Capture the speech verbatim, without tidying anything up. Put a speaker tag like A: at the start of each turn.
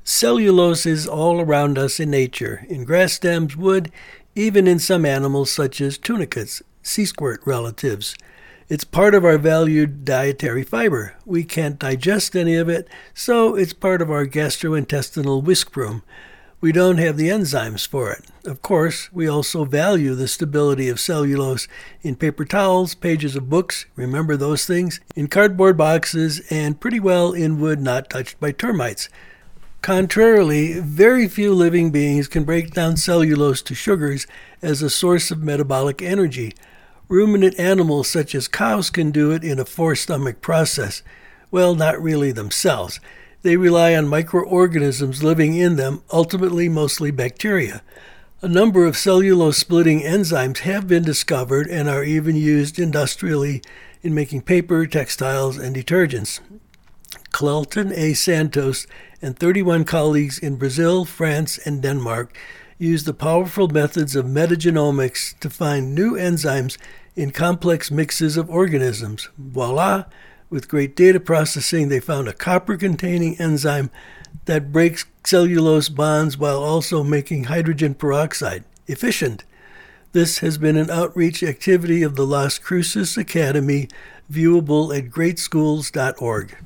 A: Cellulose is all around us in nature, in grass stems, wood, even in some animals such as tunicates, sea squirt relatives. It's part of our valued dietary fiber. We can't digest any of it, so it's part of our gastrointestinal whisk broom. We don't have the enzymes for it. Of course, we also value the stability of cellulose in paper towels, pages of books, remember those things, in cardboard boxes, and pretty well in wood not touched by termites. Contrarily, very few living beings can break down cellulose to sugars as a source of metabolic energy. Ruminant animals such as cows can do it in a four-stomach process. Well, not really themselves. They rely on microorganisms living in them, ultimately mostly bacteria. A number of cellulose-splitting enzymes have been discovered and are even used industrially in making paper, textiles, and detergents. Clelton A. Santos and thirty-one colleagues in Brazil, France, and Denmark used the powerful methods of metagenomics to find new enzymes in complex mixes of organisms. Voila! With great data processing, they found a copper-containing enzyme that breaks cellulose bonds while also making hydrogen peroxide. Efficient! This has been an outreach activity of the Las Cruces Academy, viewable at great schools dot org.